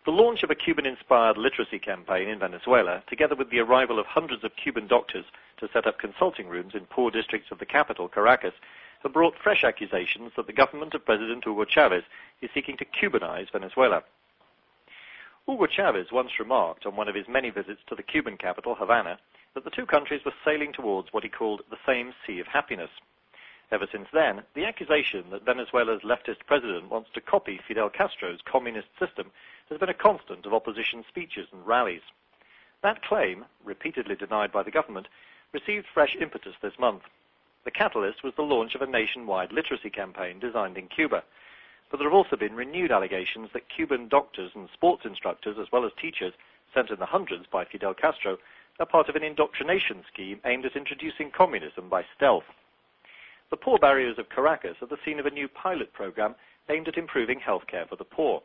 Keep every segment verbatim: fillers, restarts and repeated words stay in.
The launch of a Cuban-inspired literacy campaign in Venezuela, together with the arrival of hundreds of Cuban doctors to set up consulting rooms in poor districts of the capital, Caracas, have brought fresh accusations that the government of President Hugo Chavez is seeking to Cubanize Venezuela. Hugo Chavez once remarked on one of his many visits to the Cuban capital, Havana, that the two countries were sailing towards what he called the same sea of happiness. Ever since then, the accusation that Venezuela's leftist president wants to copy Fidel Castro's communist system has been a constant of opposition speeches and rallies. That claim, repeatedly denied by the government, received fresh impetus this month. The catalyst was the launch of a nationwide literacy campaign designed in Cuba. But there have also been renewed allegations that Cuban doctors and sports instructors, as well as teachers, sent in the hundreds by Fidel Castro, are part of an indoctrination scheme aimed at introducing communism by stealth. The poor barrios of Caracas are the scene of a new pilot program aimed at improving healthcare for the poor.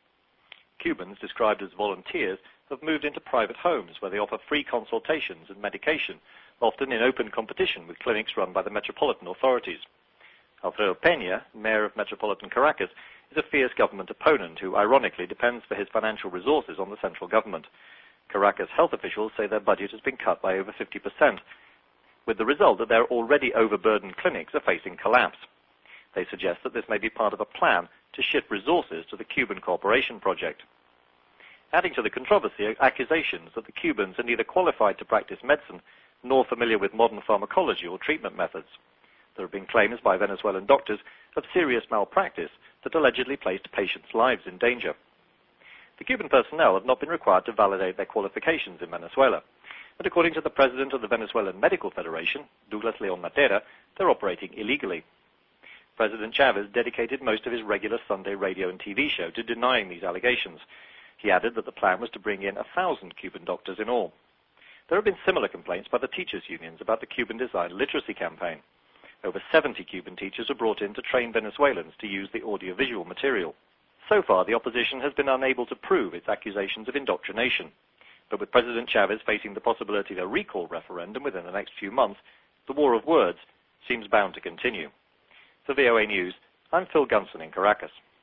Cubans, described as volunteers, have moved into private homes where they offer free consultations and medication, often in open competition with clinics run by the metropolitan authorities. Alfredo Peña, mayor of metropolitan Caracas, is a fierce government opponent who ironically depends for his financial resources on the central government. Caracas health officials say their budget has been cut by over fifty percent, with the result that their already overburdened clinics are facing collapse. They suggest that this may be part of a plan to shift resources to the Cuban Cooperation Project. Adding to the controversy are accusations that the Cubans are neither qualified to practice medicine nor familiar with modern pharmacology or treatment methods. There have been claims by Venezuelan doctors of serious malpractice that allegedly placed patients' lives in danger. The Cuban personnel have not been required to validate their qualifications in Venezuela, and according to the president of the Venezuelan Medical Federation, Douglas Leon Matera, they're operating illegally. President Chavez dedicated most of his regular Sunday radio and T V show to denying these allegations. He added that the plan was to bring in a thousand Cuban doctors in all. There have been similar complaints by the teachers' unions about the Cuban-designed literacy campaign. Over seventy Cuban teachers were brought in to train Venezuelans to use the audiovisual material. So far, the opposition has been unable to prove its accusations of indoctrination. But with President Chavez facing the possibility of a recall referendum within the next few months, the war of words seems bound to continue. For V O A News, I'm Phil Gunson in Caracas.